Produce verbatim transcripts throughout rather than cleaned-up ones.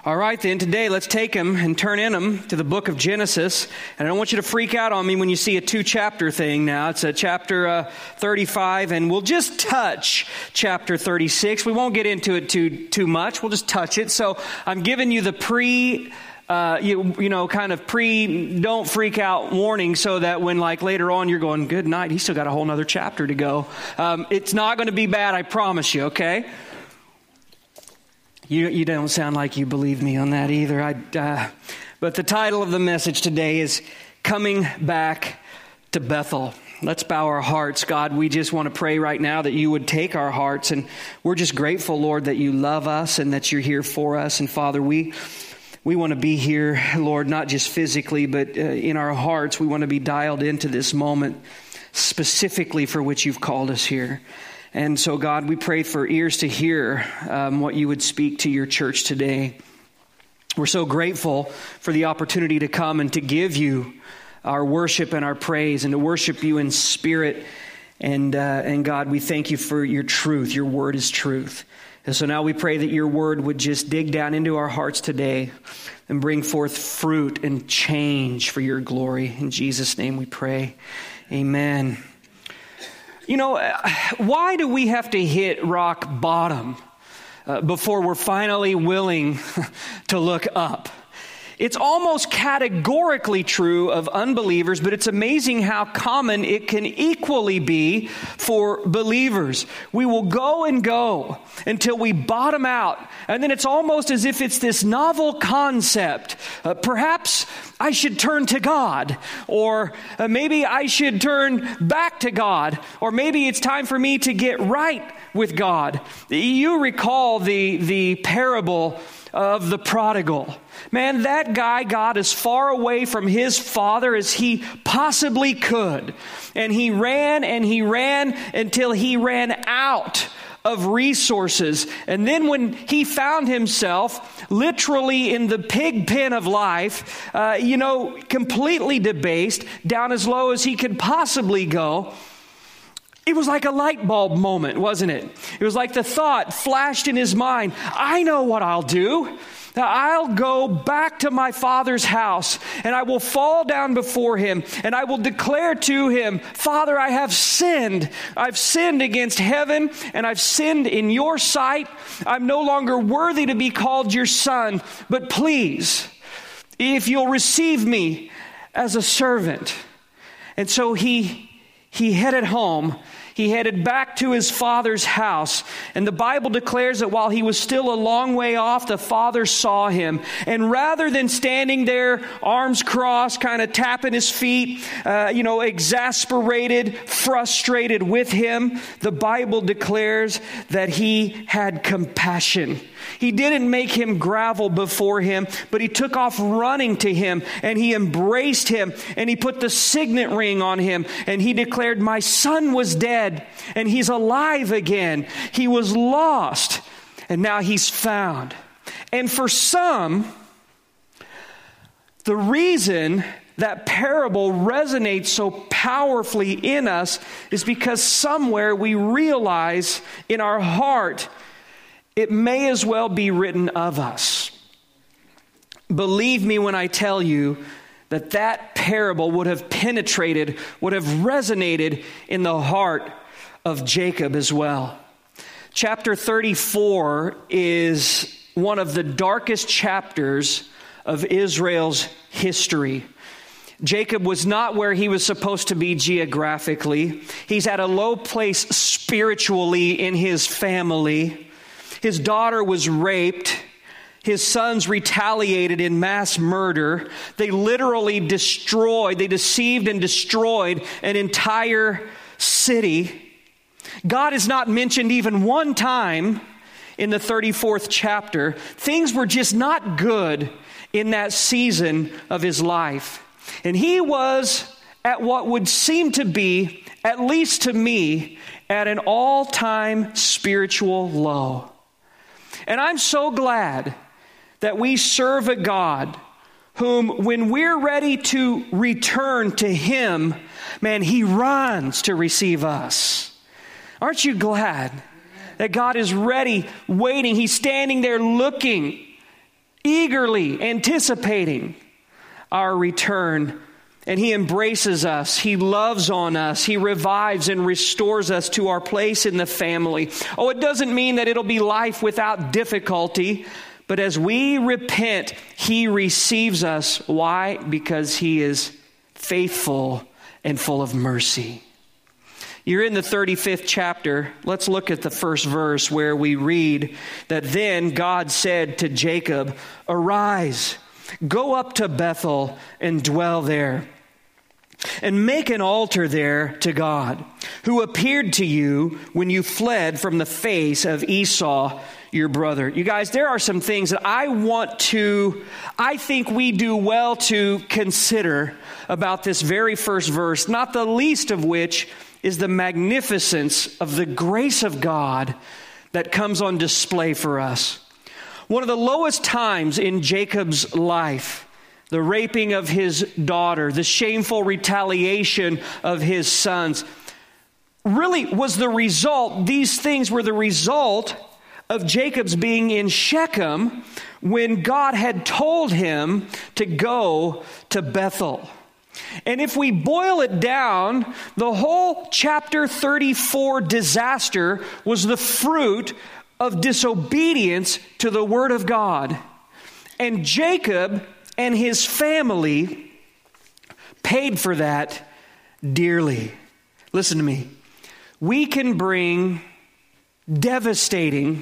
All right, then, today let's take them and turn in them to the book of Genesis. And I don't want you to freak out on me when you see a two-chapter thing now. It's a chapter uh, thirty-five, and we'll just touch chapter thirty-six. We won't get into it too too much. We'll just touch it. So I'm giving you the pre... Uh, you, you know, kind of pre, don't freak out warning so that when like later on you're going, good night, he's still got a whole nother chapter to go. Um, it's not going to be bad, I promise you, okay? You you don't sound like you believe me on that either. I, uh, but the title of the message today is Coming Back to Bethel. Let's bow our hearts. God, we just want to pray right now that you would take our hearts. And we're just grateful, Lord, that you love us and that you're here for us. And Father, we... We want to be here, Lord, not just physically, but uh, in our hearts. We want to be dialed into this moment specifically for which you've called us here. And so, God, we pray for ears to hear um, what you would speak to your church today. We're so grateful for the opportunity to come and to give you our worship and our praise and to worship you in spirit. And, uh, and God, we thank you for your truth. Your word is truth. And so now we pray that your word would just dig down into our hearts today and bring forth fruit and change for your glory. In Jesus' name we pray. Amen. You know, why do we have to hit rock bottom uh, before we're finally willing to look up? It's almost categorically true of unbelievers, but it's amazing how common it can equally be for believers. We will go and go until we bottom out, and then it's almost as if it's this novel concept. Uh, perhaps I should turn to God, or uh, maybe I should turn back to God, or maybe it's time for me to get right with God. You recall the, the parable of the prodigal. Man, that guy got as far away from his father as he possibly could. And he ran and he ran until he ran out of resources. And then when he found himself literally in the pig pen of life, uh, you know, completely debased, down as low as he could possibly go, it was like a light bulb moment, wasn't it? It was like the thought flashed in his mind, I know what I'll do. I'll go back to my father's house and I will fall down before him and I will declare to him, Father, I have sinned. I've sinned against heaven and I've sinned in your sight. I'm no longer worthy to be called your son, but please, if you'll receive me as a servant. And so he, he headed home. He headed back to his father's house. And the Bible declares that while he was still a long way off, the father saw him. And rather than standing there, arms crossed, kind of tapping his feet, uh, you know, exasperated, frustrated with him, the Bible declares that he had compassion. He didn't make him grovel before him, but he took off running to him and he embraced him and he put the signet ring on him and he declared, my son was dead and he's alive again. He was lost and now he's found. And for some, the reason that parable resonates so powerfully in us is because somewhere we realize in our heart it may as well be written of us. Believe me when I tell you that that parable would have penetrated, would have resonated in the heart of Jacob as well. Chapter thirty-four is one of the darkest chapters of Israel's history. Jacob was not where he was supposed to be geographically. He's at a low place spiritually in his family. His daughter was raped. His sons retaliated in mass murder. They literally destroyed, they deceived and destroyed an entire city. God is not mentioned even one time in the thirty-fourth chapter. Things were just not good in that season of his life. And he was at what would seem to be, at least to me, at an all-time spiritual low. And I'm so glad that we serve a God whom, when we're ready to return to him, man, he runs to receive us. Aren't you glad that God is ready, waiting? He's standing there looking eagerly anticipating our return. And he embraces us. He loves on us. He revives and restores us to our place in the family. Oh, it doesn't mean that it'll be life without difficulty. But as we repent, he receives us. Why? Because he is faithful and full of mercy. You're in the thirty-fifth chapter. Let's look at the first verse where we read that then God said to Jacob, "Arise, go up to Bethel and dwell there. And make an altar there to God, who appeared to you when you fled from the face of Esau, your brother." You guys, there are some things that I want to, I think we do well to consider about this very first verse, not the least of which is the magnificence of the grace of God that comes on display for us. One of the lowest times in Jacob's life, the raping of his daughter, the shameful retaliation of his sons, really was the result, these things were the result of Jacob's being in Shechem when God had told him to go to Bethel. And if we boil it down, the whole chapter thirty-four disaster was the fruit of disobedience to the word of God. And Jacob and his family paid for that dearly. Listen to me. We can bring devastating,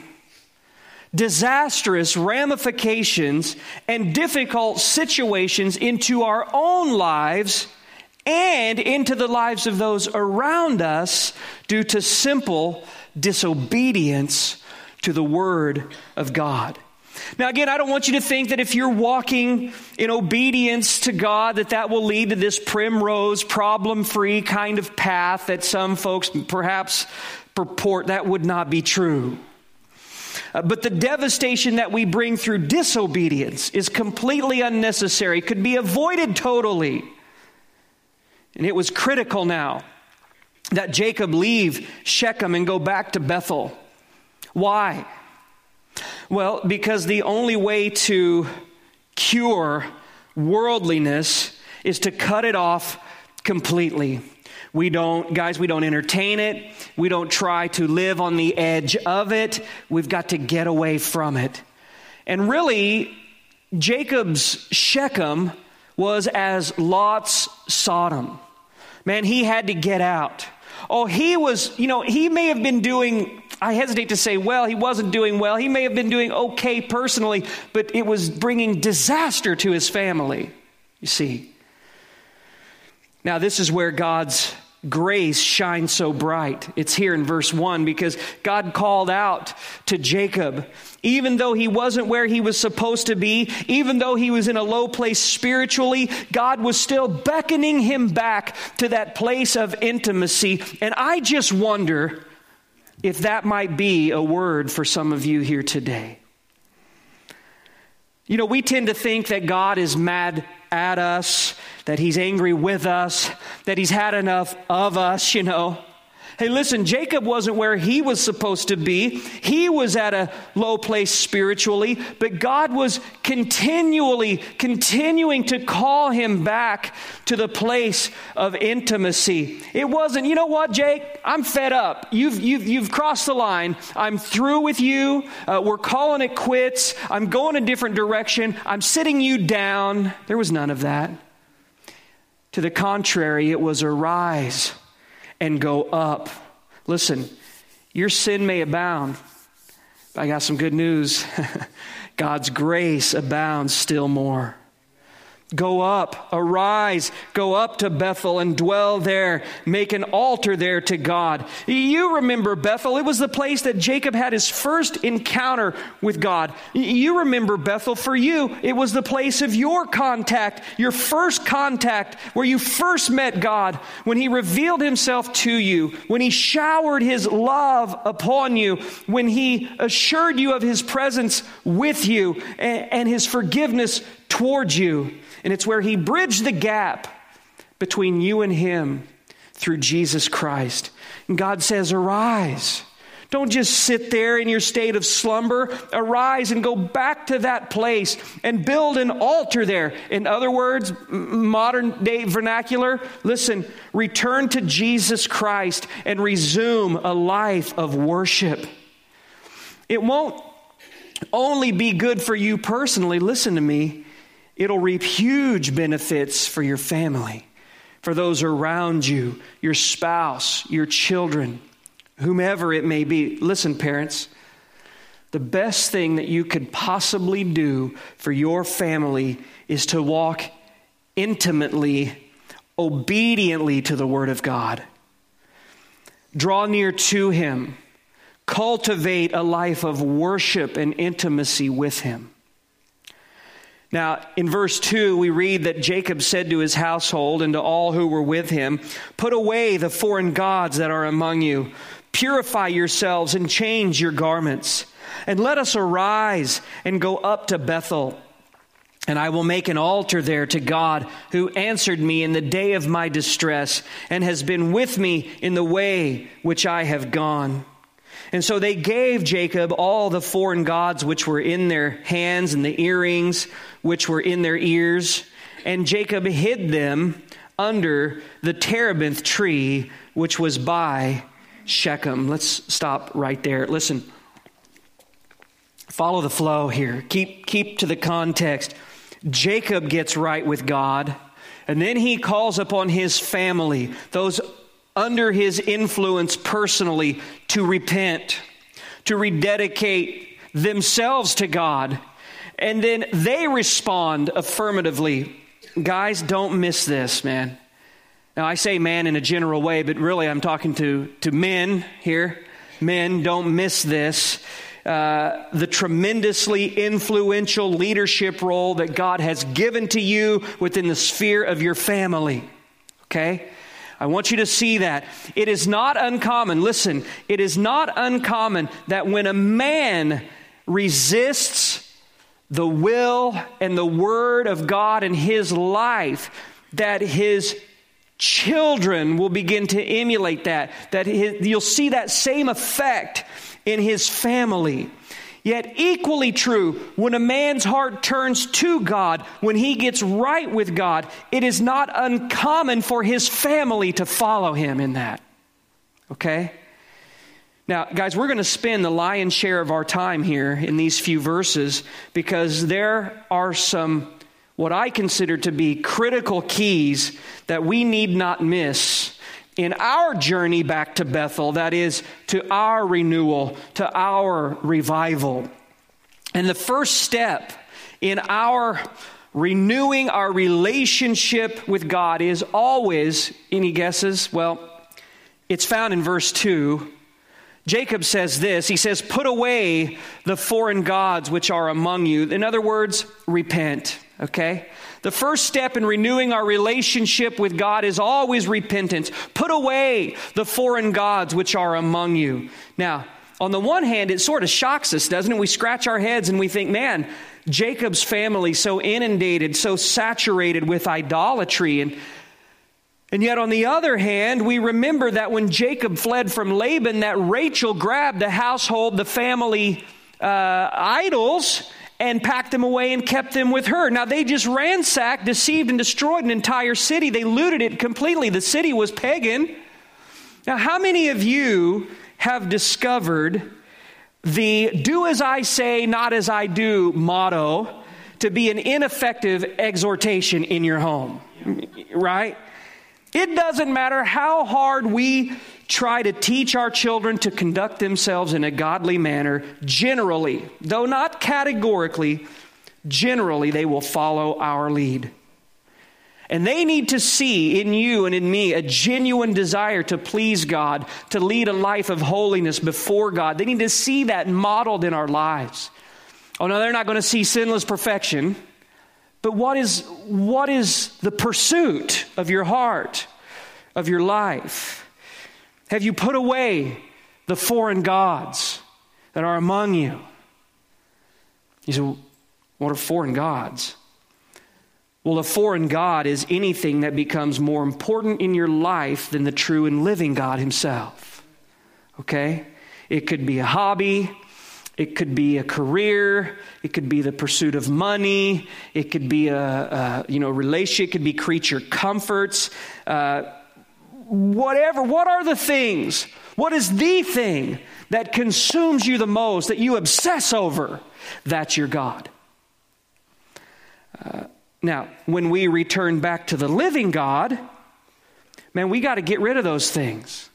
disastrous ramifications and difficult situations into our own lives and into the lives of those around us due to simple disobedience to the Word of God. Now, again, I don't want you to think that if you're walking in obedience to God, that that will lead to this primrose, problem-free kind of path that some folks perhaps purport. That would not be true. Uh, but the devastation that we bring through disobedience is completely unnecessary, could be avoided totally. And it was critical now that Jacob leave Shechem and go back to Bethel. Why? Well, because the only way to cure worldliness is to cut it off completely. We don't, guys, we don't entertain it. We don't try to live on the edge of it. We've got to get away from it. And really, Jacob's Shechem was as Lot's Sodom. Man, he had to get out. Oh, he was, you know, he may have been doing, I hesitate to say well, he wasn't doing well. He may have been doing okay personally, but it was bringing disaster to his family, you see. Now, this is where God's grace shines so bright. It's here in verse one because God called out to Jacob, even though he wasn't where he was supposed to be, even though he was in a low place spiritually, God was still beckoning him back to that place of intimacy. And I just wonder if that might be a word for some of you here today. You know, we tend to think that God is mad at us, that he's angry with us, that he's had enough of us, you know. Hey, listen, Jacob wasn't where he was supposed to be. He was at a low place spiritually, but God was continually, continuing to call him back to the place of intimacy. It wasn't, you know what, Jake? I'm fed up. You've, you've, you've crossed the line. I'm through with you. Uh, we're calling it quits. I'm going a different direction. I'm sitting you down. There was none of that. To the contrary, it was arise and go up. Listen, your sin may abound. But I got some good news. God's grace abounds still more. Go up, arise, go up to Bethel and dwell there. Make an altar there to God. You remember Bethel. It was the place that Jacob had his first encounter with God. You remember Bethel. For you, it was the place of your contact, your first contact, where you first met God, when he revealed himself to you, when he showered his love upon you, when he assured you of his presence with you and, and his forgiveness towards you. And it's where he bridged the gap between you and him through Jesus Christ. And God says, arise, Don't just sit there in your state of slumber. Arise and go back to that place and build an altar there. In other words, modern day vernacular, listen, return to Jesus Christ and resume a life of worship. It won't only be good for you personally. Listen to me. It'll reap huge benefits for your family, for those around you, your spouse, your children, whomever it may be. Listen, parents, the best thing that you could possibly do for your family is to walk intimately, obediently to the Word of God. Draw near to Him. Cultivate a life of worship and intimacy with Him. Now, in verse two, we read that Jacob said to his household and to all who were with him, "Put away the foreign gods that are among you. Purify yourselves and change your garments. And let us arise and go up to Bethel. And I will make an altar there to God, who answered me in the day of my distress and has been with me in the way which I have gone." And so they gave Jacob all the foreign gods which were in their hands and the earrings which were in their ears. And Jacob hid them under the terebinth tree which was by Shechem. Let's stop right there. Listen, follow the flow here. Keep, keep to the context. Jacob gets right with God, and then he calls upon his family, those under his influence personally, to repent, to rededicate themselves to God. And then they respond affirmatively. Guys, don't miss this, man. Now, I say man in a general way, but really I'm talking to, to men here. Men, don't miss this. Uh, the tremendously influential leadership role that God has given to you within the sphere of your family. Okay? I want you to see that. It is not uncommon, listen, it is not uncommon that when a man resists the will and the word of God in his life, that his children will begin to emulate that, that his, you'll see that same effect in his family. Yet equally true, when a man's heart turns to God, when he gets right with God, it is not uncommon for his family to follow him in that. Okay? Now, guys, we're going to spend the lion's share of our time here in these few verses because there are some, what I consider to be critical keys that we need not miss in our journey back to Bethel, that is, to our renewal, to our revival. And the first step in our renewing our relationship with God is always, any guesses? Well, it's found in verse two. Jacob says this, he says, "Put away the foreign gods which are among you." In other words, repent, okay? The first step in renewing our relationship with God is always repentance. Put away the foreign gods which are among you. Now, on the one hand, it sort of shocks us, doesn't it? We scratch our heads and we think, man, Jacob's family so inundated, so saturated with idolatry. And, and yet on the other hand, we remember that when Jacob fled from Laban, that Rachel grabbed the household, the family uh, idols, and packed them away and kept them with her. Now, they just ransacked, deceived, and destroyed an entire city. They looted it completely. The city was pagan. Now, how many of you have discovered the "do as I say, not as I do" motto to be an ineffective exhortation in your home? Right? It doesn't matter how hard we try to teach our children to conduct themselves in a godly manner. Generally, though not categorically, generally they will follow our lead. And they need to see in you and in me a genuine desire to please God, to lead a life of holiness before God. They need to see that modeled in our lives. Oh no, they're not going to see sinless perfection. But what is, what is the pursuit of your heart, of your life? Have you put away the foreign gods that are among you? You say, what are foreign gods? Well, a foreign god is anything that becomes more important in your life than the true and living God himself. Okay? It could be a hobby. It could be a career. It could be the pursuit of money. It could be a, a you know, relationship. It could be creature comforts. Uh, whatever. What are the things? What is the thing that consumes you the most, that you obsess over? That's your God. Uh, now, when we return back to the living God, man, we got to get rid of those things.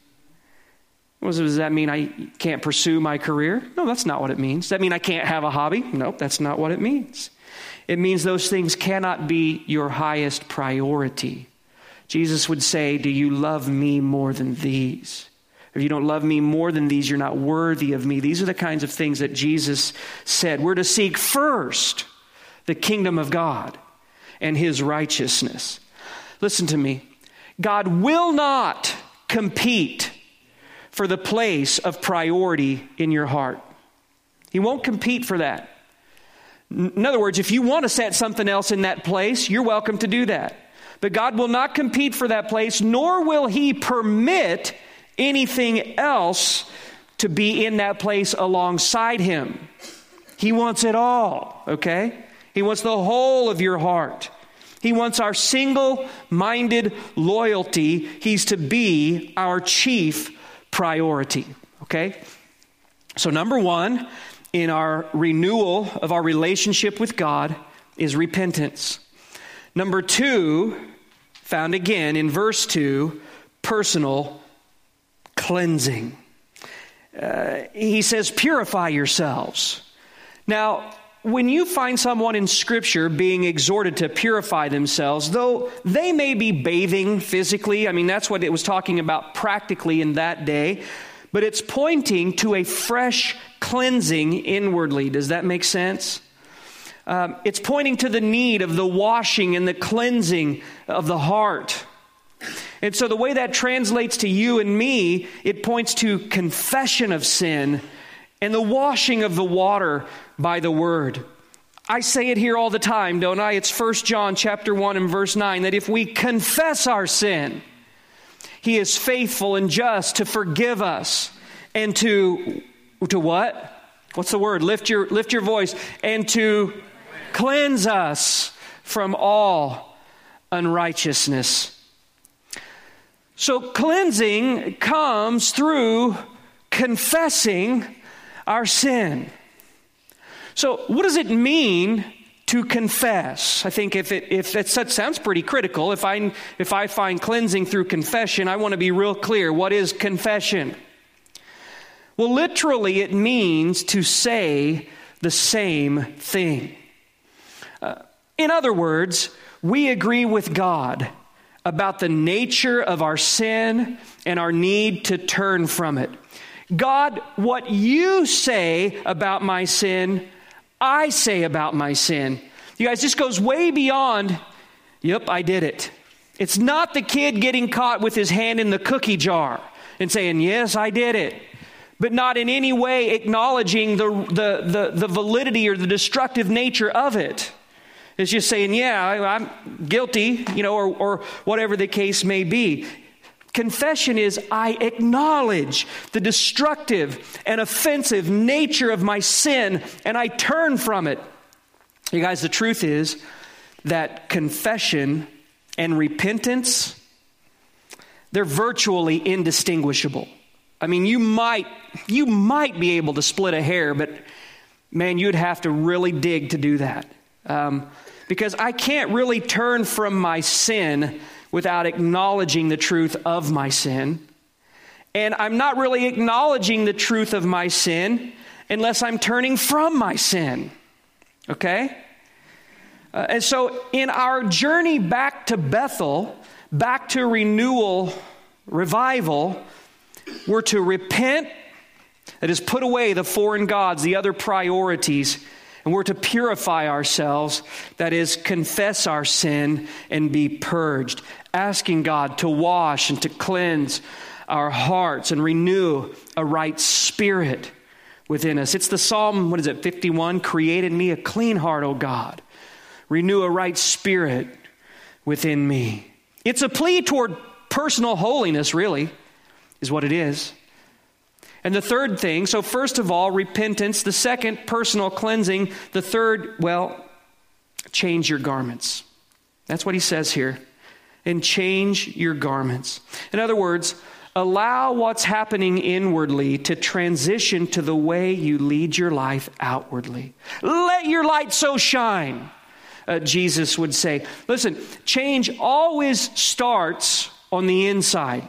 Does that mean I can't pursue my career? No, that's not what it means. Does that mean I can't have a hobby? No, that's not what it means. It means those things cannot be your highest priority. Jesus would say, do you love me more than these? If you don't love me more than these, you're not worthy of me. These are the kinds of things that Jesus said. We're to seek first the kingdom of God and his righteousness. Listen to me. God will not compete for the place of priority in your heart. He won't compete for that. In other words, if you want to set something else in that place, you're welcome to do that. But God will not compete for that place, nor will he permit anything else to be in that place alongside him. He wants it all, okay? He wants the whole of your heart. He wants our single-minded loyalty. He's to be our chief priority, okay? So number one, in our renewal of our relationship with God is repentance. Number two, found again in verse two, personal cleansing. Uh, he says, purify yourselves. Now, when you find someone in Scripture being exhorted to purify themselves, though they may be bathing physically, I mean, that's what it was talking about practically in that day, but it's pointing to a fresh cleansing inwardly. Does that make sense? Um, it's pointing to the need of the washing and the cleansing of the heart. And so the way that translates to you and me, it points to confession of sin and the washing of the water by the word. I say it here all the time, don't I? It's First John chapter one and verse nine, that if we confess our sin, he is faithful and just to forgive us and to, to what? What's the word? Lift your, lift your voice. And to cleanse us from all unrighteousness. So cleansing comes through confessing our sin. So what does it mean to confess? I think if it if that sounds pretty critical, if I if I find cleansing through confession, I want to be real clear. What is confession? Well, literally it means to say the same thing. Uh, in other words, we agree with God about the nature of our sin and our need to turn from it. God, what you say about my sin, I say about my sin. You guys, this goes way beyond, yep, I did it. It's not the kid getting caught with his hand in the cookie jar and saying, yes, I did it, but not in any way acknowledging the, the, the, the validity or the destructive nature of it. It's just saying, yeah, I, I'm guilty, you know, or, or whatever the case may be. Confession is I acknowledge the destructive and offensive nature of my sin and I turn from it. You guys, the truth is that confession and repentance, they're virtually indistinguishable. I mean, you might you might be able to split a hair, but man, you'd have to really dig to do that. Um, because I can't really turn from my sin without acknowledging the truth of my sin. And I'm not really acknowledging the truth of my sin unless I'm turning from my sin. Okay? Uh, and so in our journey back to Bethel, back to renewal, revival, we're to repent, that is, put away the foreign gods, the other priorities, and we're to purify ourselves, that is, confess our sin and be purged, asking God to wash and to cleanse our hearts and renew a right spirit within us. It's the Psalm, what is it, fifty-one? Create in me a clean heart, O God. Renew a right spirit within me. It's a plea toward personal holiness, really, is what it is. And the third thing, so first of all, repentance. The second, personal cleansing. The third, well, change your garments. That's what he says here. And change your garments. In other words, allow what's happening inwardly to transition to the way you lead your life outwardly. Let your light so shine, uh, Jesus would say. Listen, change always starts on the inside.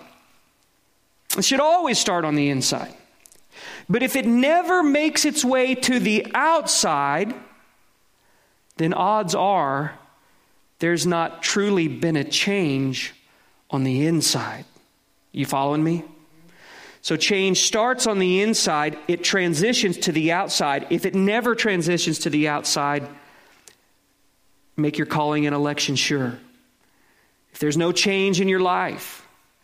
It should always start on the inside. But if it never makes its way to the outside, then odds are there's not truly been a change on the inside. You following me? So change starts on the inside. It transitions to the outside. If it never transitions to the outside, make your calling and election sure. If there's no change in your life,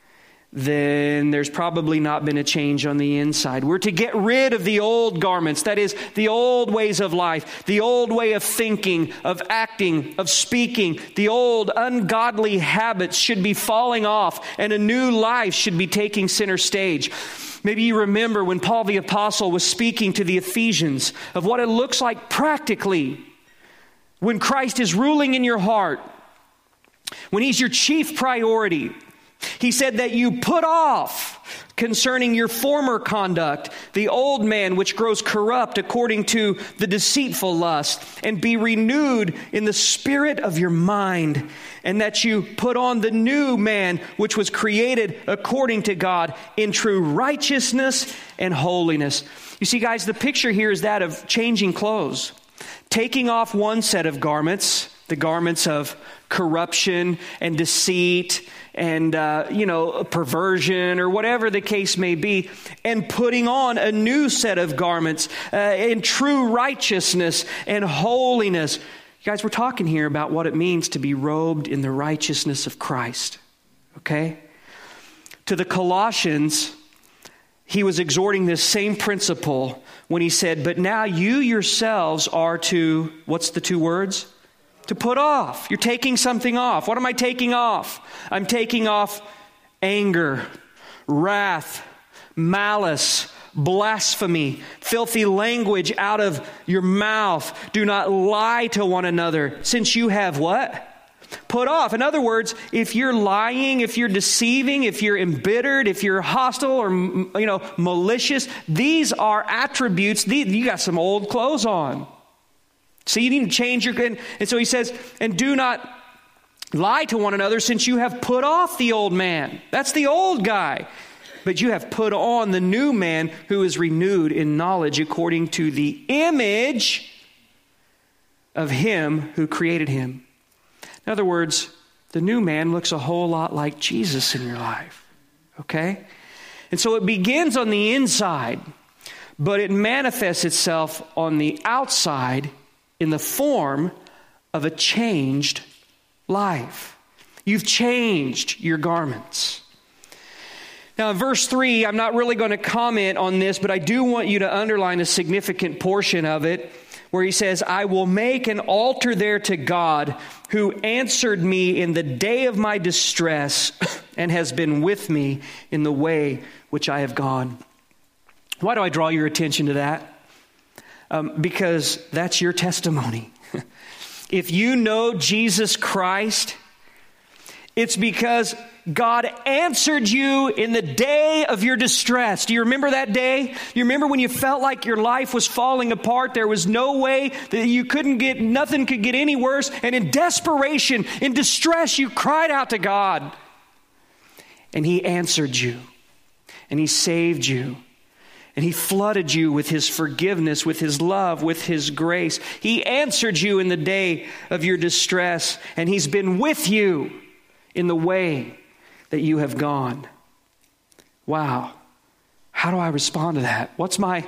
then there's probably not been a change on the inside. We're to get rid of the old garments. That is, the old ways of life, the old way of thinking, of acting, of speaking. The old ungodly habits should be falling off, and a new life should be taking center stage. Maybe you remember when Paul the Apostle was speaking to the Ephesians of what it looks like practically when Christ is ruling in your heart, when He's your chief priority. He said that you put off concerning your former conduct the old man which grows corrupt according to the deceitful lust, and be renewed in the spirit of your mind, and that you put on the new man which was created according to God in true righteousness and holiness. You see, guys, the picture here is that of changing clothes, taking off one set of garments, the garments of corruption and deceit and, uh, you know, perversion or whatever the case may be, and putting on a new set of garments uh, in true righteousness and holiness. You guys, we're talking here about what it means to be robed in the righteousness of Christ, okay? To the Colossians, he was exhorting this same principle when he said, but now you yourselves are to, what's the two words? To put off. You're taking something off. What am I taking off? I'm taking off anger, wrath, malice, blasphemy, filthy language out of your mouth. Do not lie to one another, since you have what? Put off. In other words, if you're lying, if you're deceiving, if you're embittered, if you're hostile or, you know, malicious, these are attributes. These, you got some old clothes on. So you need to change your... And, and so he says, and do not lie to one another, since you have put off the old man. That's the old guy. But you have put on the new man, who is renewed in knowledge according to the image of him who created him. In other words, the new man looks a whole lot like Jesus in your life. Okay? And so it begins on the inside, but it manifests itself on the outside in the form of a changed life. You've changed your garments. Now in verse three, I'm not really going to comment on this, but I do want you to underline a significant portion of it, where he says, I will make an altar there to God, who answered me in the day of my distress and has been with me in the way which I have gone. Why do I draw your attention to that? Um, because that's your testimony. If you know Jesus Christ, it's because God answered you in the day of your distress. Do you remember that day? You remember when you felt like your life was falling apart? There was no way that you couldn't get, nothing could get any worse. And in desperation, in distress, you cried out to God. And He answered you. And He saved you. And He flooded you with His forgiveness, with His love, with His grace. He answered you in the day of your distress, and He's been with you in the way that you have gone. Wow. How do I respond to that? What's my,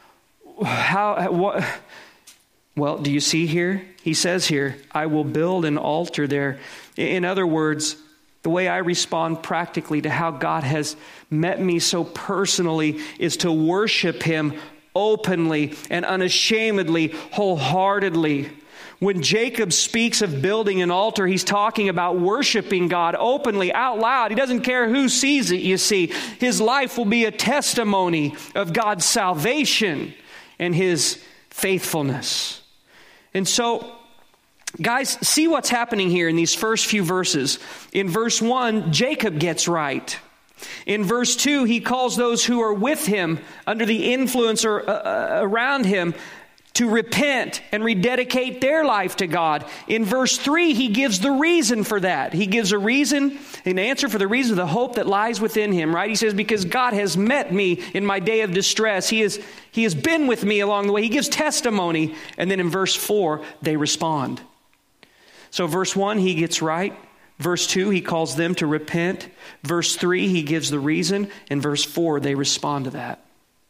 how, what? Well, do you see here? He says here, I will build an altar there. In other words, the way I respond practically to how God has met me so personally is to worship Him openly and unashamedly, wholeheartedly, When Jacob speaks of building an altar, he's talking about worshiping God openly, out loud. He doesn't care who sees it, you see. His life will be a testimony of God's salvation and his faithfulness. And so, guys, see what's happening here in these first few verses. In verse one, Jacob gets right. In verse two, he calls those who are with him, under the influence or uh, around him, to repent and rededicate their life to God. In verse three, he gives the reason for that. He gives a reason, an answer for the reason, the hope that lies within him, right? He says, because God has met me in my day of distress. He has, he has been with me along the way. He gives testimony. And then in verse four, they respond. So verse one, he gets right. Verse two, he calls them to repent. Verse three, he gives the reason. And verse four, they respond to that.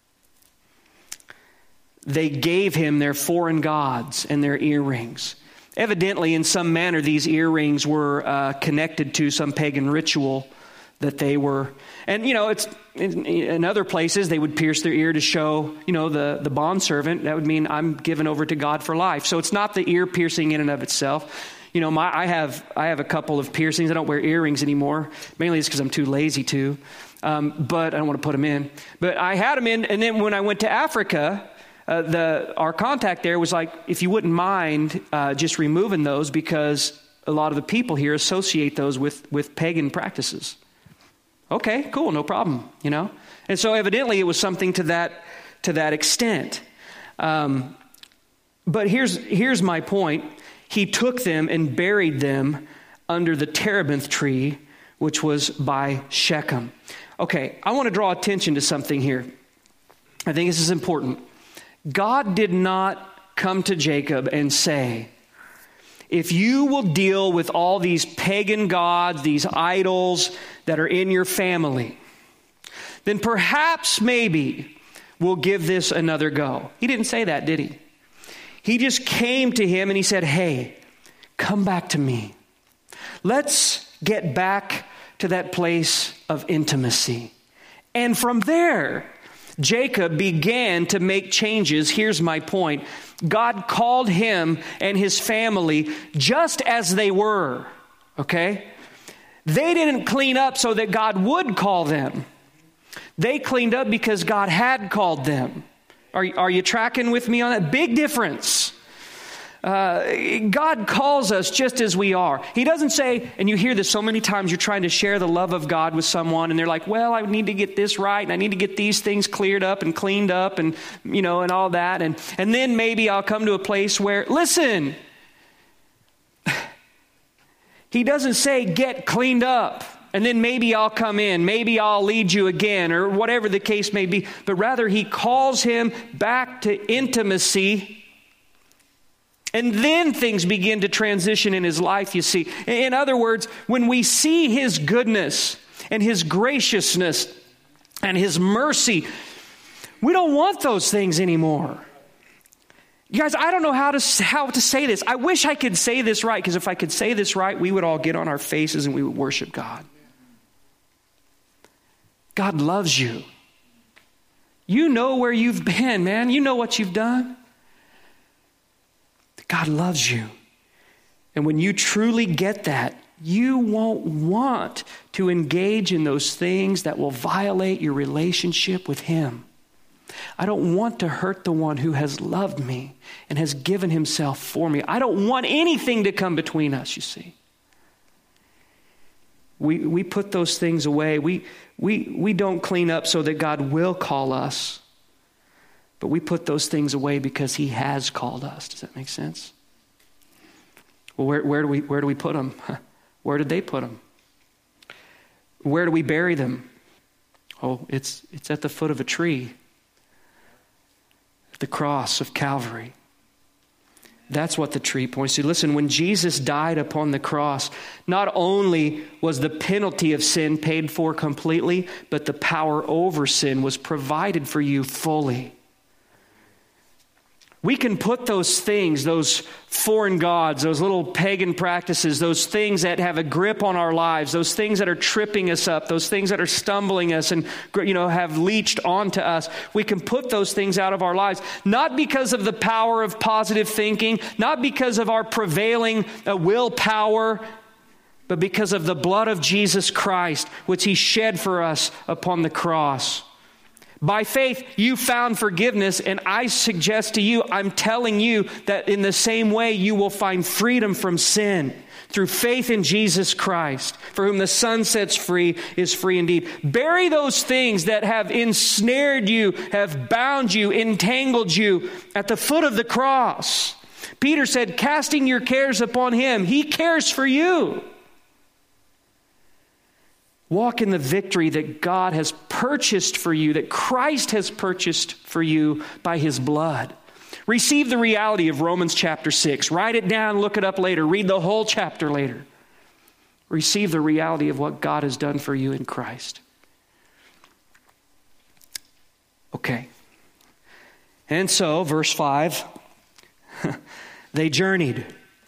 They gave him their foreign gods and their earrings. Evidently, in some manner, these earrings were uh, connected to some pagan ritual that they were. And, you know, it's in, in other places, they would pierce their ear to show, you know, the, the bondservant. That would mean I'm given over to God for life. So it's not the ear piercing in and of itself. You know, my I have I have a couple of piercings. I don't wear earrings anymore. Mainly it's because I'm too lazy to. Um, but I don't want to put them in. But I had them in, and then when I went to Africa, Uh, the our contact there was like, if you wouldn't mind uh, just removing those, because a lot of the people here associate those with, with pagan practices. Okay, cool, no problem, you know. And so evidently it was something to that to that extent. Um, but here's here's my point. He took them and buried them under the terebinth tree, which was by Shechem. Okay, I want to draw attention to something here. I think this is important. God did not come to Jacob and say, if you will deal with all these pagan gods, these idols that are in your family, then perhaps maybe we'll give this another go. He didn't say that, did he? He just came to him and he said, hey, come back to me. Let's get back to that place of intimacy. And from there, Jacob began to make changes. Here's my point. God called him and his family just as they were, okay? They didn't clean up so that God would call them. They cleaned up because God had called them. Are, are you tracking with me on that? Big difference. Uh, God calls us just as we are. He doesn't say, and you hear this so many times, you're trying to share the love of God with someone and they're like, well, I need to get this right and I need to get these things cleared up and cleaned up and, you know, and all that. And, and then maybe I'll come to a place where, listen, he doesn't say get cleaned up and then maybe I'll come in, maybe I'll lead you again, or whatever the case may be. But rather he calls him back to intimacy. And then things begin to transition in his life, you see. In other words, when we see his goodness and his graciousness and his mercy, we don't want those things anymore. You guys, I don't know how to how to say this. I wish I could say this right, because if I could say this right, we would all get on our faces and we would worship God. God loves you. You know where you've been, man. You know what you've done. God loves you. And when you truly get that, you won't want to engage in those things that will violate your relationship with him. I don't want to hurt the one who has loved me and has given himself for me. I don't want anything to come between us, you see. We we put those things away. We we we don't clean up so that God will call us. But we put those things away because he has called us. Does that make sense? Well, where, where do we where do we put them? Where did they put them? Where do we bury them? Oh, it's it's at the foot of a tree. At the cross of Calvary. That's what the tree points to. Listen, when Jesus died upon the cross, not only was the penalty of sin paid for completely, but the power over sin was provided for you fully. We can put those things, those foreign gods, those little pagan practices, those things that have a grip on our lives, those things that are tripping us up, those things that are stumbling us and, you know, have leached onto us. We can put those things out of our lives, not because of the power of positive thinking, not because of our prevailing uh, willpower, but because of the blood of Jesus Christ, which he shed for us upon the cross. By faith, you found forgiveness, and I suggest to you, I'm telling you that in the same way you will find freedom from sin through faith in Jesus Christ, for whom the Son sets free is free indeed. Bury those things that have ensnared you, have bound you, entangled you at the foot of the cross. Peter said, casting your cares upon him, he cares for you. Walk in the victory that God has purchased for you, that Christ has purchased for you by his blood. Receive the reality of Romans chapter six. Write it down, look it up later. Read the whole chapter later. Receive the reality of what God has done for you in Christ. Okay. And so, verse five, they journeyed.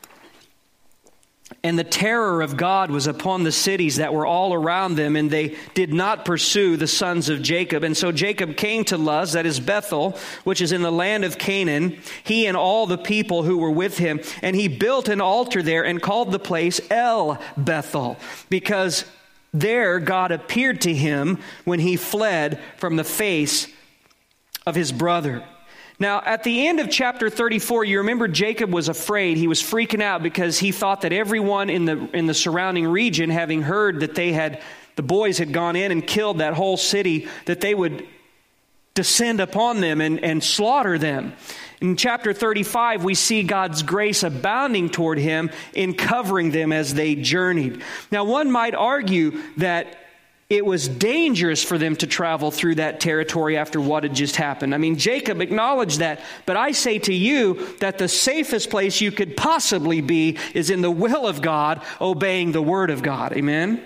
And the terror of God was upon the cities that were all around them, and they did not pursue the sons of Jacob. And so Jacob came to Luz, that is Bethel, which is in the land of Canaan, he and all the people who were with him. And he built an altar there and called the place El Bethel, because there God appeared to him when he fled from the face of his brother. Now, at the end of chapter thirty-four, you remember Jacob was afraid. He was freaking out because he thought that everyone in the in the surrounding region, having heard that they had, the boys had gone in and killed that whole city, that they would descend upon them and, and slaughter them. In chapter thirty-five, we see God's grace abounding toward him in covering them as they journeyed. Now, one might argue that it was dangerous for them to travel through that territory after what had just happened. I mean, Jacob acknowledged that. But I say to you that the safest place you could possibly be is in the will of God, obeying the word of God. Amen?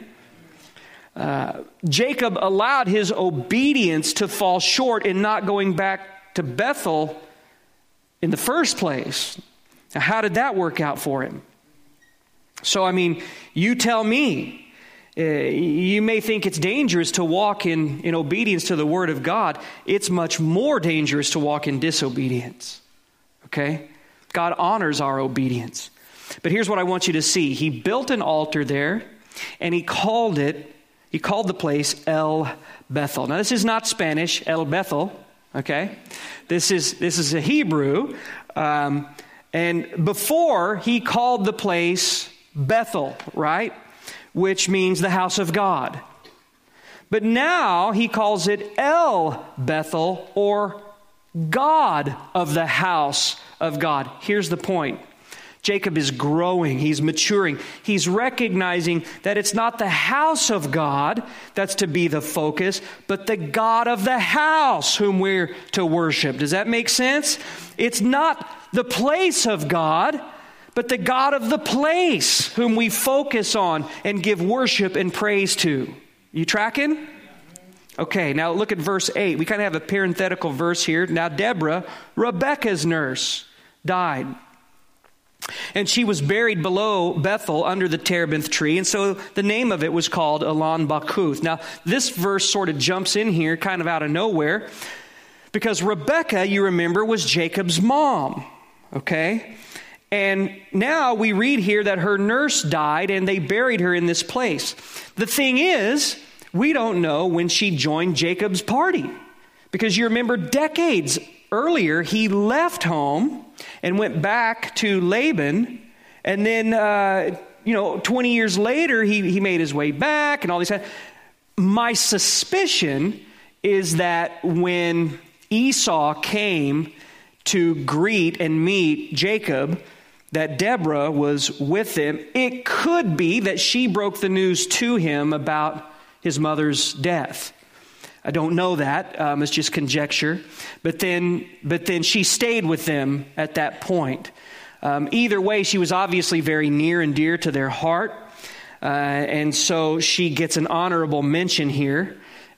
Uh, Jacob allowed his obedience to fall short in not going back to Bethel in the first place. Now, how did that work out for him? So, I mean, you tell me. Uh, you may think it's dangerous to walk in, in obedience to the word of God. It's much more dangerous to walk in disobedience. Okay? God honors our obedience. But here's what I want you to see. He built an altar there, and he called it, he called the place El Bethel. Now, this is not Spanish, El Bethel. Okay? This is, this is a Hebrew. Um, and before, he called the place Bethel, right? Which means the house of God. But now he calls it El Bethel, or God of the house of God. Here's the point. Jacob is growing. He's maturing. He's recognizing that it's not the house of God that's to be the focus, but the God of the house whom we're to worship. Does that make sense? It's not the place of God, but the God of the place whom we focus on and give worship and praise to. You tracking? Okay, now look at verse eight. We kind of have a parenthetical verse here. Now Deborah, Rebekah's nurse, died. And she was buried below Bethel under the terebinth tree. And so the name of it was called Elon Bakuth. Now this verse sort of jumps in here kind of out of nowhere, because Rebekah, you remember, was Jacob's mom. Okay? And now we read here that her nurse died and they buried her in this place. The thing is, we don't know when she joined Jacob's party. Because you remember decades earlier, he left home and went back to Laban. And then, uh, you know, twenty years later, he, he made his way back and all these things. My suspicion is that when Esau came to greet and meet Jacob, that Deborah was with him. It could be that she broke the news to him about his mother's death. I don't know that. Um, it's just conjecture. But then, but then she stayed with them at that point. Um, either way, she was obviously very near and dear to their heart. Uh, and so she gets an honorable mention here.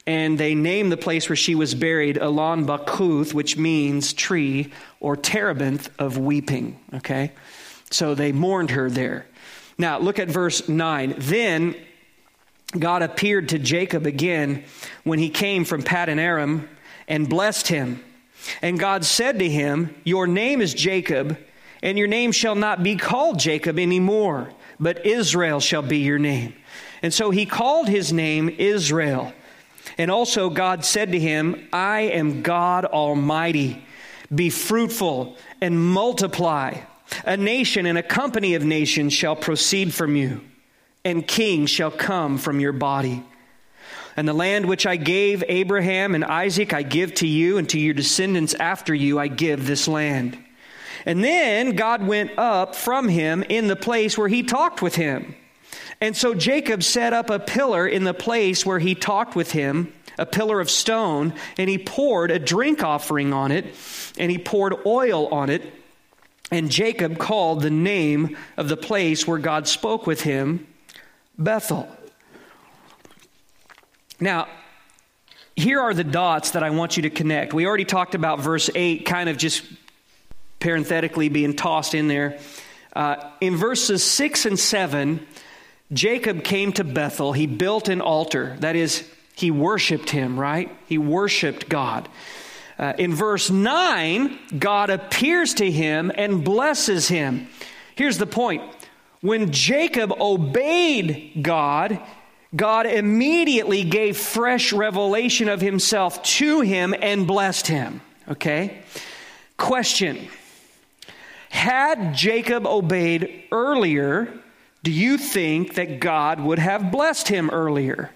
and they named the place where she was buried Elon Bakuth, which means tree or terebinth of weeping. Okay, so they mourned her there. Now look at verse nine. Then God appeared to Jacob again when he came from Paddan Aram and blessed him. And God said to him, "Your name is Jacob, and your name shall not be called Jacob anymore, but Israel shall be your name." And so he called his name Israel. And also God said to him, "I am God Almighty. Be fruitful and multiply. A nation and a company of nations shall proceed from you, and kings shall come from your body. And the land which I gave Abraham and Isaac I give to you, and to your descendants after you I give this land." And then God went up from him in the place where he talked with him. And so Jacob set up a pillar in the place where he talked with him, a pillar of stone, and he poured a drink offering on it, and he poured oil on it. And Jacob called the name of the place where God spoke with him Bethel. Now, here are the dots that I want you to connect. We already talked about verse eight, kind of just parenthetically being tossed in there. Uh, in verses six and seven, Jacob came to Bethel. He built an altar. That is, he worshiped him, right? He worshiped God. Uh, in verse nine, God appears to him and blesses him. Here's the point. When Jacob obeyed God, God immediately gave fresh revelation of himself to him and blessed him. Okay? Question. Had Jacob obeyed earlier, do you think that God would have blessed him earlier?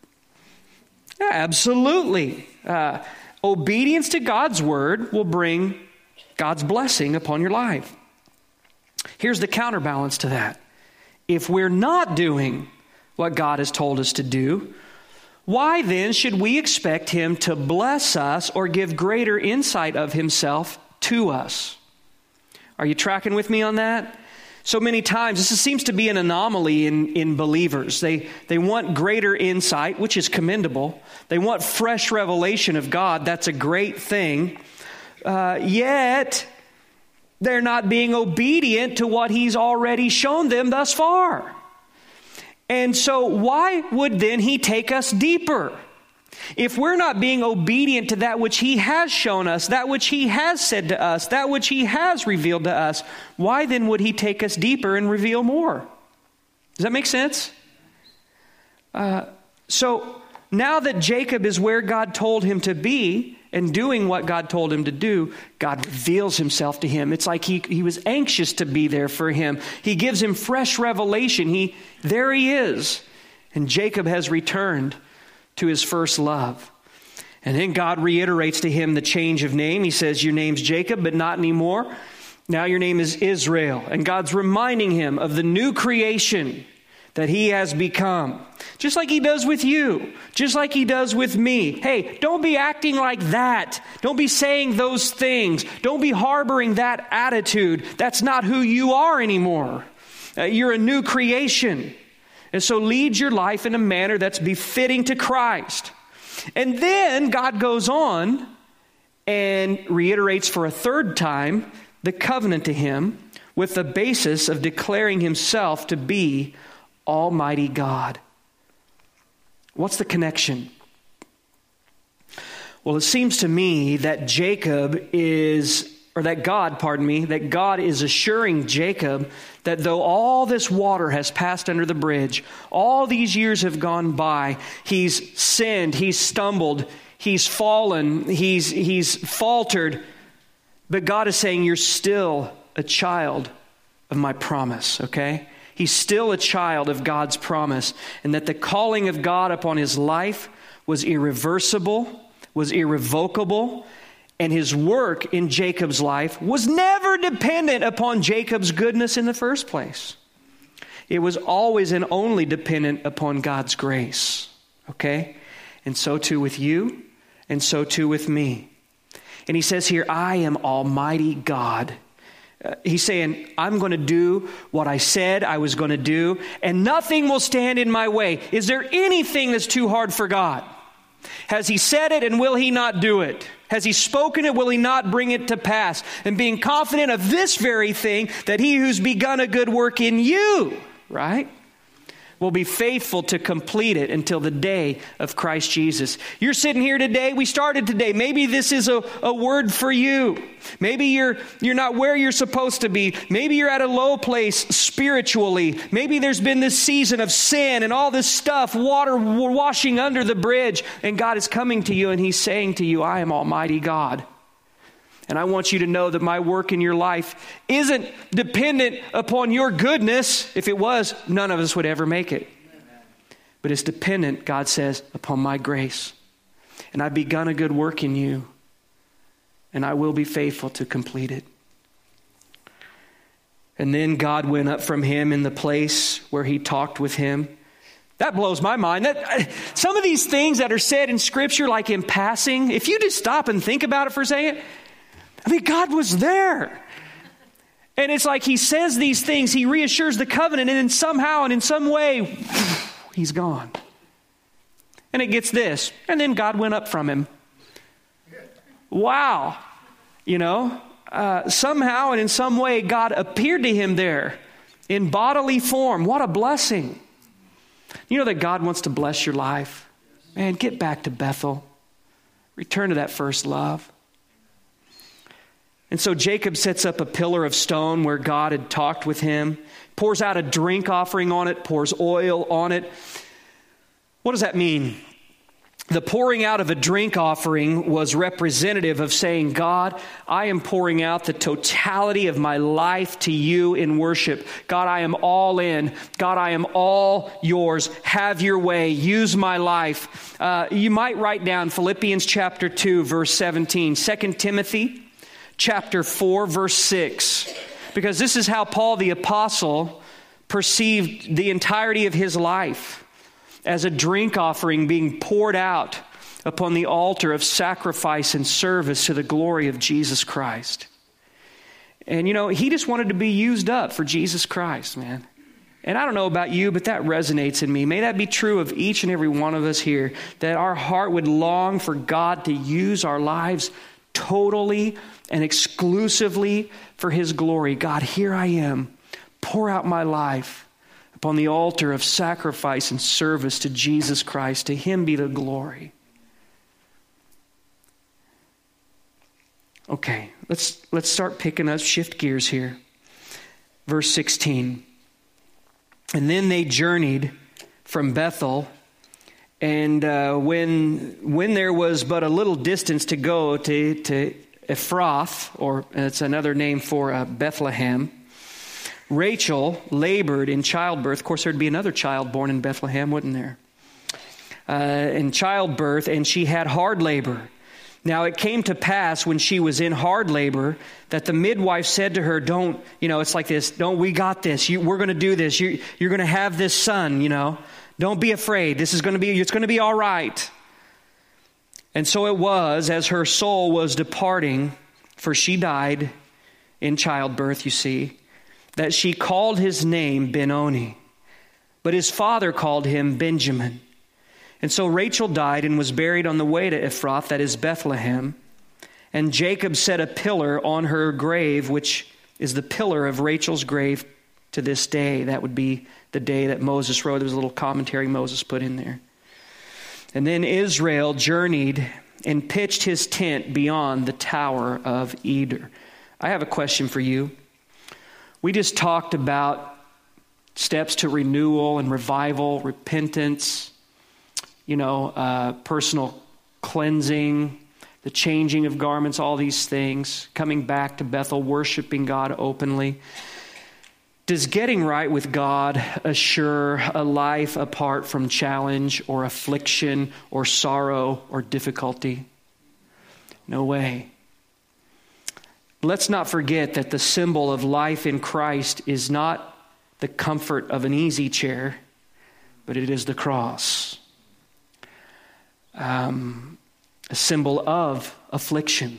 Yeah, absolutely. Uh, obedience to God's word will bring God's blessing upon your life. Here's the counterbalance to that. If we're not doing what God has told us to do, why then should we expect him to bless us or give greater insight of himself to us? Are you tracking with me on that? So many times, this seems to be an anomaly in, in believers. They, they want greater insight, which is commendable. They want fresh revelation of God. That's a great thing. Uh, yet, they're not being obedient to what he's already shown them thus far. And so why would then he take us deeper? If we're not being obedient to that which he has shown us, that which he has said to us, that which he has revealed to us, why then would he take us deeper and reveal more? Does that make sense? Uh, so now that Jacob is where God told him to be and doing what God told him to do, God reveals himself to him. It's like he, he was anxious to be there for him. He gives him fresh revelation. He, there he is. And Jacob has returned to his first love. And then God reiterates to him the change of name. He says, your name's Jacob, but not anymore. Now your name is Israel. And God's reminding him of the new creation that he has become. Just like he does with you. Just like he does with me. Hey, don't be acting like that. Don't be saying those things. Don't be harboring that attitude. That's not who you are anymore. Uh, you're a new creation. And so lead your life in a manner that's befitting to Christ. And then God goes on and reiterates for a third time the covenant to him with the basis of declaring himself to be Almighty God. What's the connection? Well, it seems to me that Jacob is, or that God, pardon me, that God is assuring Jacob that though all this water has passed under the bridge, all these years have gone by, he's sinned, he's stumbled, he's fallen, he's, he's faltered, but God is saying, you're still a child of my promise, okay? He's still a child of God's promise, and that the calling of God upon his life was irreversible, was irrevocable, and his work in Jacob's life was never dependent upon Jacob's goodness in the first place. It was always and only dependent upon God's grace. Okay? And so too with you, and so too with me. And he says here, I am Almighty God. Uh, he's saying, I'm going to do what I said I was going to do, and nothing will stand in my way. Is there anything that's too hard for God? Has he said it, and will he not do it? Has he spoken it, will he not bring it to pass? And being confident of this very thing, that he who's begun a good work in you, right, will be faithful to complete it until the day of Christ Jesus. You're sitting here today. We started today. Maybe this is a, a word for you. Maybe you're you're not where you're supposed to be. Maybe you're at a low place spiritually. Maybe there's been this season of sin and all this stuff, water washing under the bridge. And God is coming to you and he's saying to you, I am Almighty God. And I want you to know that my work in your life isn't dependent upon your goodness. If it was, none of us would ever make it. But it's dependent, God says, upon my grace. And I've begun a good work in you. And I will be faithful to complete it. And then God went up from him in the place where he talked with him. That blows my mind. That, some of these things that are said in Scripture, like in passing, if you just stop and think about it for a second, I mean, God was there. And it's like he says these things, he reassures the covenant, and then somehow and in some way, he's gone. And it gets this, and then God went up from him. Wow. You know, uh, somehow and in some way, God appeared to him there in bodily form. What a blessing. You know that God wants to bless your life? Man, get back to Bethel. Return to that first love. And so Jacob sets up a pillar of stone where God had talked with him, pours out a drink offering on it, pours oil on it. What does that mean? The pouring out of a drink offering was representative of saying, God, I am pouring out the totality of my life to you in worship. God, I am all in. God, I am all yours. Have your way. Use my life. Uh, you might write down Philippians chapter two, verse seventeen, Second Timothy chapter four, verse six, because this is how Paul the apostle perceived the entirety of his life, as a drink offering being poured out upon the altar of sacrifice and service to the glory of Jesus Christ. And you know, he just wanted to be used up for Jesus Christ, man. And I don't know about you, but that resonates in me. May that be true of each and every one of us here, that our heart would long for God to use our lives totally and exclusively for his glory. God, here I am. Pour out my life upon the altar of sacrifice and service to Jesus Christ. To him be the glory. Okay, let's let's start picking up, shift gears here. Verse sixteen. And then they journeyed from Bethel, and uh, when when there was but a little distance to go to, to Ephrath, or it's another name for uh, Bethlehem, Rachel labored in childbirth. Of course, there'd be another child born in Bethlehem, wouldn't there? Uh, in childbirth, and she had hard labor. Now it came to pass when she was in hard labor that the midwife said to her, don't, you know, it's like this, don't, we got this. You, we're going to do this. You, you're going to have this son, you know. Don't be afraid. This is going to be, it's going to be all right. And so it was, as her soul was departing, for she died in childbirth, you see, that she called his name Benoni. But his father called him Benjamin. And so Rachel died and was buried on the way to Ephrath, that is Bethlehem. And Jacob set a pillar on her grave, which is the pillar of Rachel's grave to this day. That would be the day that Moses wrote. There was a little commentary Moses put in there. And then Israel journeyed and pitched his tent beyond the Tower of Eder. I have a question for you. We just talked about steps to renewal and revival, repentance, you know, uh, personal cleansing, the changing of garments, all these things, coming back to Bethel, worshiping God openly. Does getting right with God assure a life apart from challenge or affliction or sorrow or difficulty? No way. Let's not forget that the symbol of life in Christ is not the comfort of an easy chair, but it is the cross. Um, a symbol of affliction.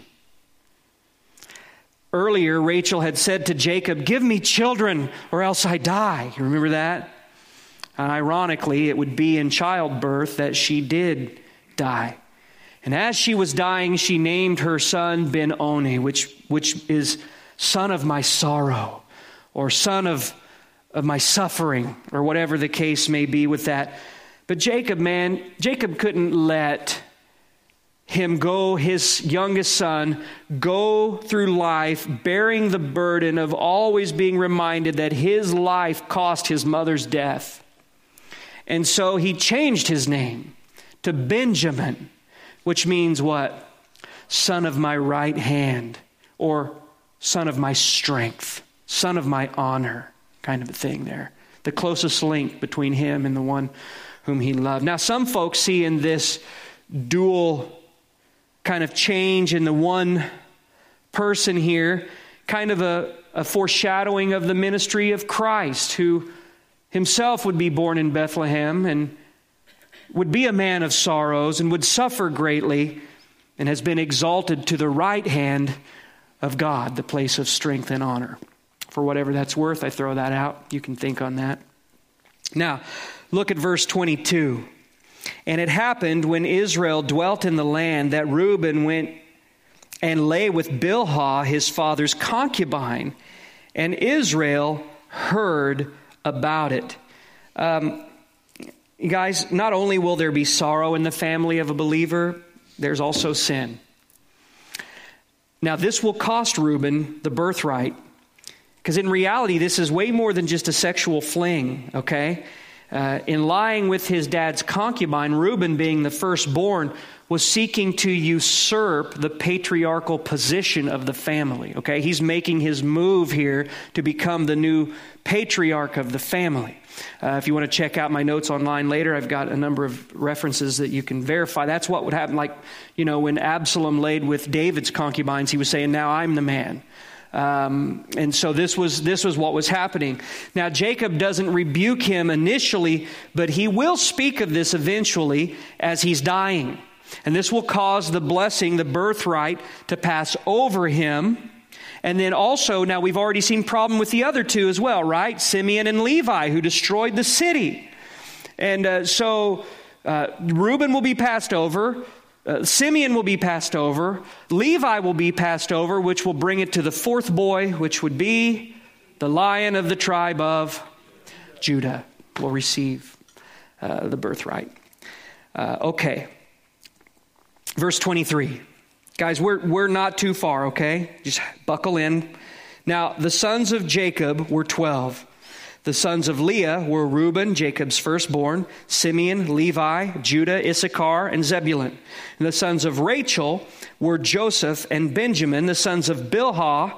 Earlier, Rachel had said to Jacob, give me children or else I die. You remember that? And ironically, it would be in childbirth that she did die. And as she was dying, she named her son Ben-Oni, which, which is son of my sorrow, or son of, of my suffering, or whatever the case may be with that. But Jacob, man, Jacob couldn't let him go, his youngest son, go through life bearing the burden of always being reminded that his life cost his mother's death. And so he changed his name to Benjamin, which means what? Son of my right hand, or son of my strength, son of my honor, kind of a thing there. The closest link between him and the one whom he loved. Now, some folks see in this dual kind of change in the one person here, kind of a, a foreshadowing of the ministry of Christ, who himself would be born in Bethlehem and would be a man of sorrows and would suffer greatly, and has been exalted to the right hand of God, the place of strength and honor. For whatever that's worth, I throw that out. You can think on that. Now, look at verse twenty-two. And it happened when Israel dwelt in the land that Reuben went and lay with Bilhah, his father's concubine, and Israel heard about it. Um, you guys, not only will there be sorrow in the family of a believer, there's also sin. Now, this will cost Reuben the birthright, because in reality, this is way more than just a sexual fling, okay? Uh, in lying with his dad's concubine, Reuben, being the firstborn, was seeking to usurp the patriarchal position of the family. Okay, he's making his move here to become the new patriarch of the family. Uh, if you want to check out my notes online later, I've got a number of references that you can verify. That's what would happen. Like, you know, when Absalom laid with David's concubines, he was saying, "Now I'm the man." Um, and so this was this was what was happening. Now, Jacob doesn't rebuke him initially, but he will speak of this eventually as he's dying. And this will cause the blessing, the birthright, to pass over him. And then also, now we've already seen problem with the other two as well, right? Simeon and Levi, who destroyed the city. And uh, so uh, Reuben will be passed over. Uh, Simeon will be passed over. Levi will be passed over, which will bring it to the fourth boy, which would be the Lion of the tribe of Judah, will receive uh, the birthright. Uh, okay. Verse twenty-three. Guys, we're we're not too far, okay? Just buckle in. Now, the sons of Jacob were twelve. The sons of Leah were Reuben, Jacob's firstborn, Simeon, Levi, Judah, Issachar, and Zebulun. And the sons of Rachel were Joseph and Benjamin. The sons of Bilhah,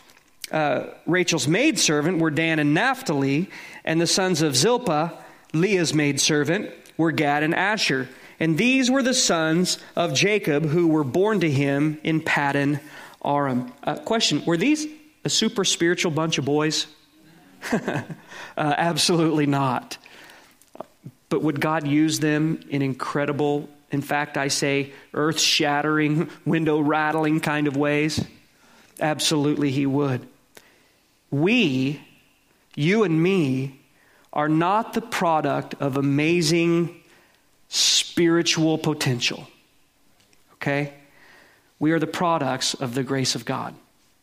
uh, Rachel's maidservant, were Dan and Naphtali. And the sons of Zilpah, Leah's maidservant, were Gad and Asher. And these were the sons of Jacob who were born to him in Paddan Aram. Uh, question, were these a super spiritual bunch of boys? uh, absolutely not. But would God use them in incredible, in fact, I say, earth-shattering, window-rattling kind of ways? Absolutely he would. We, you and me, are not the product of amazing spiritual potential. Okay? We are the products of the grace of God.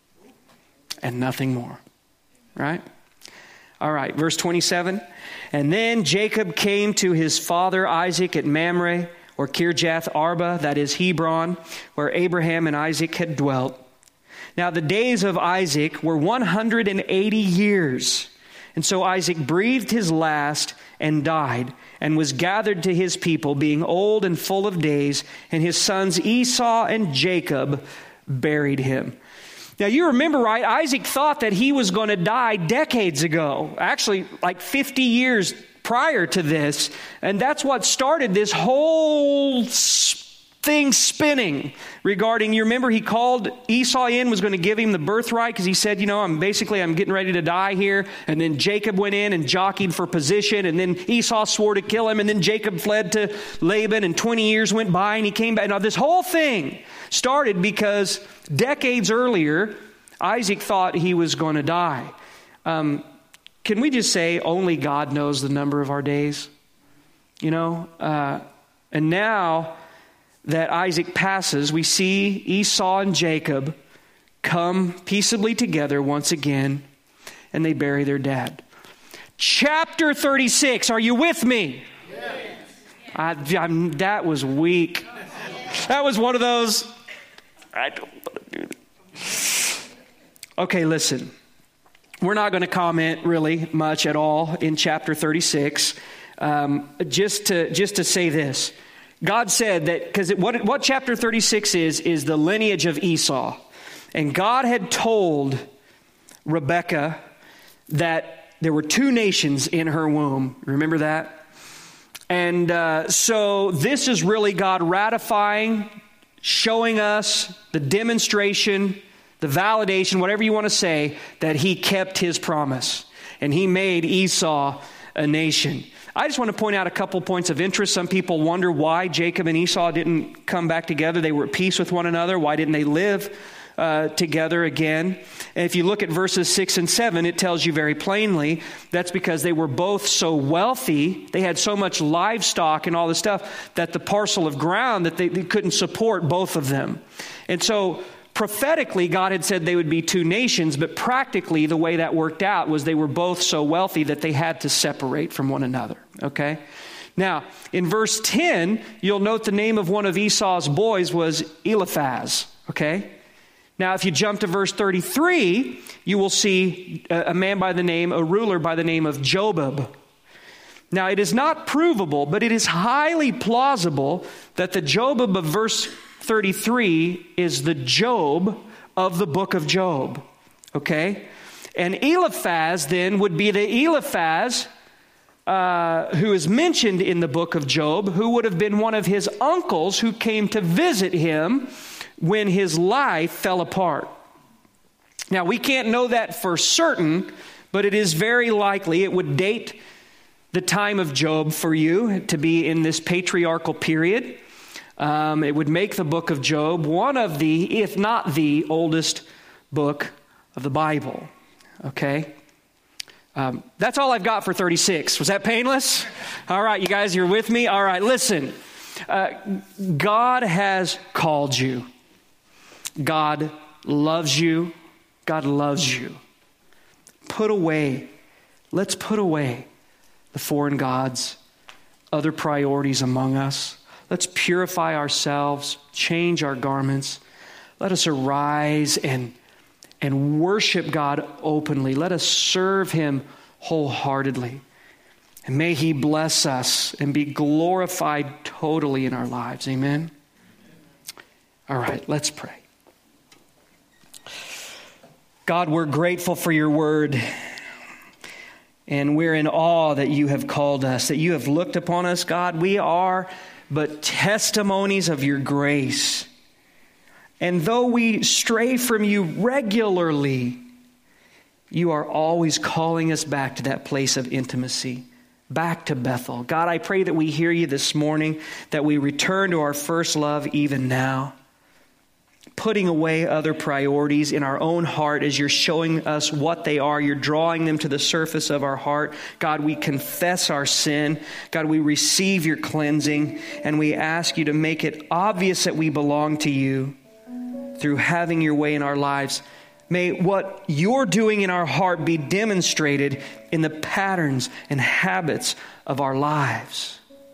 And nothing more. Right? All right, verse twenty-seven. And then Jacob came to his father Isaac at Mamre, or Kirjath Arba, that is Hebron, where Abraham and Isaac had dwelt. Now the days of Isaac were one hundred eighty years. And so Isaac breathed his last and died, and was gathered to his people, being old and full of days, and his sons Esau and Jacob buried him. Now, you remember, right? Isaac thought that he was going to die decades ago, actually like fifty years prior to this. And that's what started this whole thing spinning regarding, you remember he called Esau in, was going to give him the birthright because he said, you know, I'm basically, I'm getting ready to die here. And then Jacob went in and jockeyed for position. And then Esau swore to kill him. And then Jacob fled to Laban, and twenty years went by and he came back. Now, this whole thing started because decades earlier, Isaac thought he was going to die. Um, can we just say only God knows the number of our days? You know, uh, and now that Isaac passes, we see Esau and Jacob come peaceably together once again, and they bury their dad. Chapter thirty-six, are you with me? Yes. I, I'm, that was weak. That was one of those, I don't want to do that. Okay, listen. We're not going to comment really much at all in chapter thirty-six. Um, just to just to say this. God said that, because what, what chapter thirty-six is, is the lineage of Esau. And God had told Rebekah that there were two nations in her womb. Remember that? And uh, so this is really God ratifying, showing us the demonstration, the validation, whatever you want to say, that he kept his promise. And he made Esau a nation. I just want to point out a couple points of interest. Some people wonder why Jacob and Esau didn't come back together. They were at peace with one another. Why didn't they live uh, together again? And if you look at verses six and seven, it tells you very plainly that's because they were both so wealthy. They had so much livestock and all this stuff that the parcel of ground that they, they couldn't support both of them. And so prophetically, God had said they would be two nations, but practically the way that worked out was they were both so wealthy that they had to separate from one another, okay? Now, in verse ten, you'll note the name of one of Esau's boys was Eliphaz, okay? Now, if you jump to verse thirty-three, you will see a man by the name, a ruler by the name of Jobab. Now, it is not provable, but it is highly plausible that the Jobab of verse thirty-three is the Job of the book of Job, okay? And Eliphaz then would be the Eliphaz uh, who is mentioned in the book of Job, who would have been one of his uncles who came to visit him when his life fell apart. Now, we can't know that for certain, but it is very likely it would date the time of Job for you to be in this patriarchal period. Um, it would make the book of Job one of the, if not the oldest book of the Bible. Okay? Um, that's all I've got for thirty-six. Was that painless? All right, you guys, you're with me? All right, listen. Uh, God has called you. God loves you. God loves you. Put away, let's put away the foreign gods, other priorities among us. Let's purify ourselves, change our garments. Let us arise and, and worship God openly. Let us serve him wholeheartedly. And may he bless us and be glorified totally in our lives. Amen? All right, let's pray. God, we're grateful for your word. And we're in awe that you have called us, that you have looked upon us, God. We are but testimonies of your grace. And though we stray from you regularly, you are always calling us back to that place of intimacy, back to Bethel. God, I pray that we hear you this morning, that we return to our first love even now, putting away other priorities in our own heart as you're showing us what they are. You're drawing them to the surface of our heart. God, we confess our sin. God, we receive your cleansing, and we ask you to make it obvious that we belong to you through having your way in our lives. May what you're doing in our heart be demonstrated in the patterns and habits of our lives.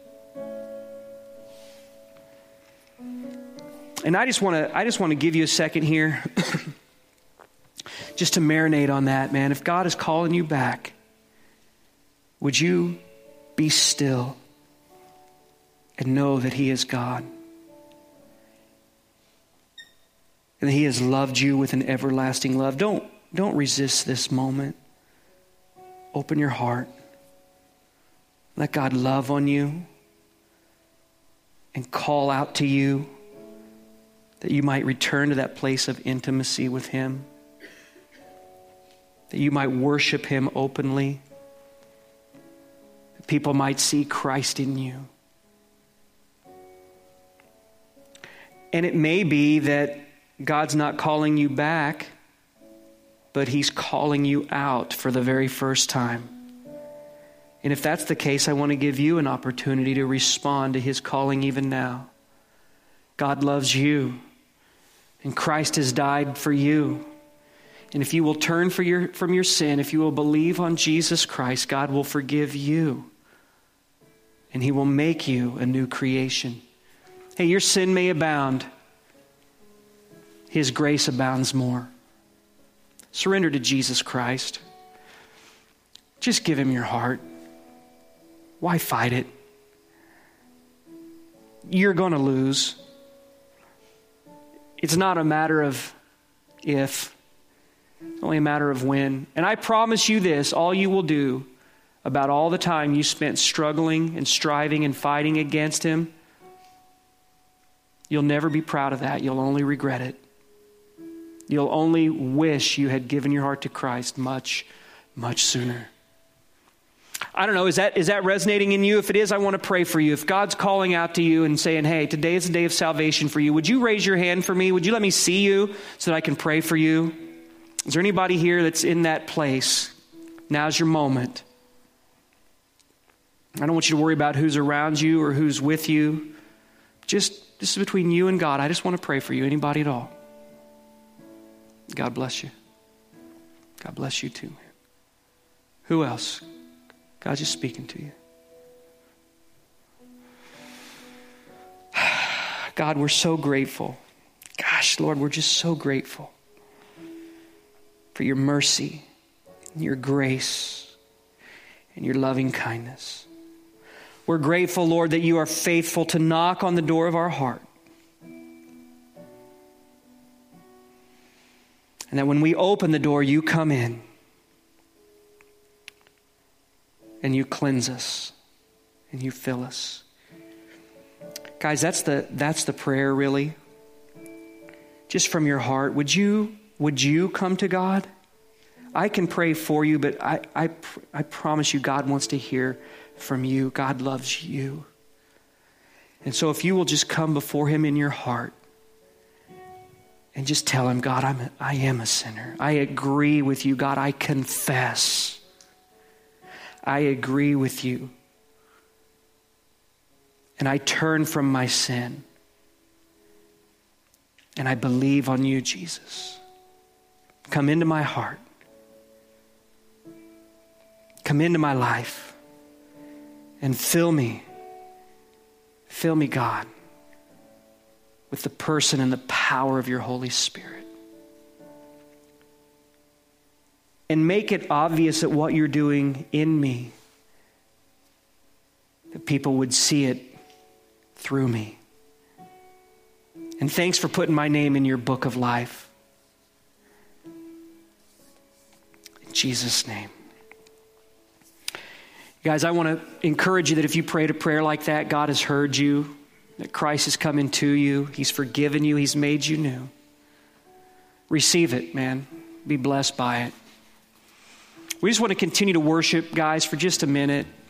And I just want to I just want to give you a second here just to marinate on that, man. If God is calling you back, would you be still and know that he is God? And that he has loved you with an everlasting love. Don't, don't resist this moment. Open your heart. Let God love on you and call out to you, that you might return to that place of intimacy with him, that you might worship him openly, that people might see Christ in you. And it may be that God's not calling you back, but he's calling you out for the very first time. And if that's the case, I want to give you an opportunity to respond to his calling even now. God loves you, and Christ has died for you. And if you will turn for your, from your sin, if you will believe on Jesus Christ, God will forgive you, and he will make you a new creation. Hey, your sin may abound. His grace abounds more. Surrender to Jesus Christ. Just give him your heart. Why fight it? You're going to lose. It's not a matter of if. It's only a matter of when. And I promise you this, all you will do about all the time you spent struggling and striving and fighting against him, you'll never be proud of that. You'll only regret it. You'll only wish you had given your heart to Christ much, much sooner. I don't know, is that is that resonating in you? If it is, I want to pray for you. If God's calling out to you and saying, hey, today is the day of salvation for you, would you raise your hand for me? Would you let me see you so that I can pray for you? Is there anybody here that's in that place? Now's your moment. I don't want you to worry about who's around you or who's with you. Just, this is between you and God. I just want to pray for you. Anybody at all? God bless you. God bless you too, man. Who else? God's just speaking to you. God, we're so grateful. Gosh, Lord, we're just so grateful for your mercy, your grace, and your loving kindness. We're grateful, Lord, that you are faithful to knock on the door of our heart. And that when we open the door, you come in and you cleanse us and you fill us. Guys, that's the that's the prayer, really. Just from your heart, would you would you come to God? I can pray for you, but I I I promise you, God wants to hear from you. God loves you. And so if you will just come before him in your heart and just tell him, God, I'm a, I am a sinner. I agree with you, God. I confess. I agree with you. And I turn from my sin. And I believe on you, Jesus. Come into my heart. Come into my life. And fill me. Fill me, God, with the person and the power of your Holy Spirit. And make it obvious that what you're doing in me, that people would see it through me. And thanks for putting my name in your book of life. In Jesus' name. Guys, I want to encourage you that if you prayed a prayer like that, God has heard you, that Christ has come into you, he's forgiven you, he's made you new. Receive it, man. Be blessed by it. We just want to continue to worship, guys, for just a minute.